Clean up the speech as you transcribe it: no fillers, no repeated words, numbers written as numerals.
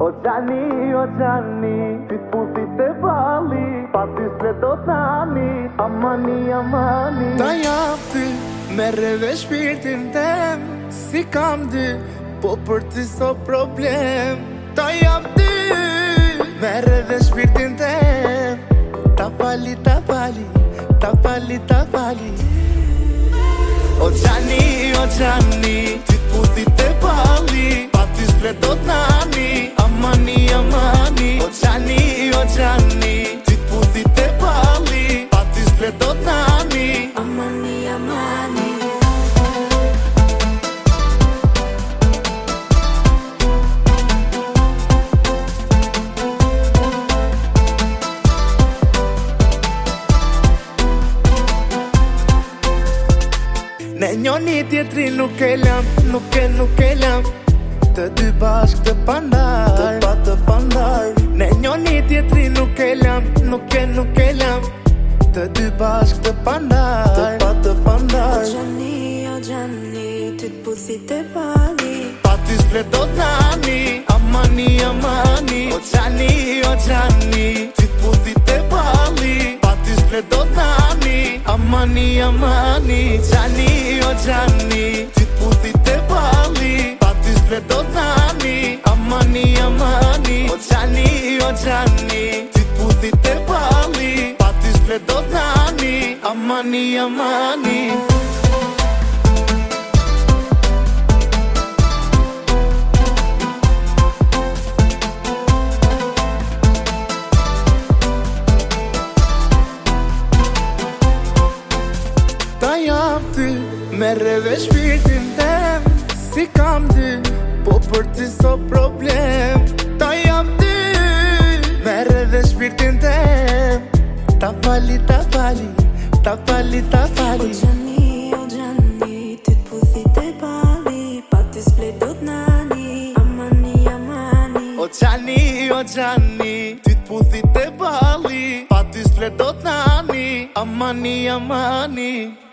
o Gianni, ti sputite pali, pati s'ledo tani, amani. Ta jam ty, merre shpirtin tem, si kam dy, po për ty so problem. Ta jam ty, merre shpirtin tem, ta pali. O Gianni, ti t'puthit e pali, pati s'ledo tani, amani. O Gianni, ti t'puthit e pali, pati s'ledo tani, amani. Ne njoni tjetri nuk e lam, nuk e lam, të dy bashk të pandar. Ne njoni tjetri nuk e lam, nuk e lam, të dy bashk të pandar. O Gianni, ti t'puthit e pali, Pati s'ledo tani, amani. O Gianni, ti t'puthit e pali, pati s'ledo tani, amani. O Gianni, ti t'puthit e pali, pati s'ledo tani, amani. O Gianni, ti t'puthit e pali, pati s'ledo tani, amani. Ta jam ty, merre shpirtin tem, si kam dy, po për ty so problem. Ta jam ty, merre shpirtin tem, ta pali. O Gianni, ti t'puthit e pali, pati s'ledo t'nani, amani. O Gianni, ti t'puthit e pali, pati s'ledo t'nani, amani.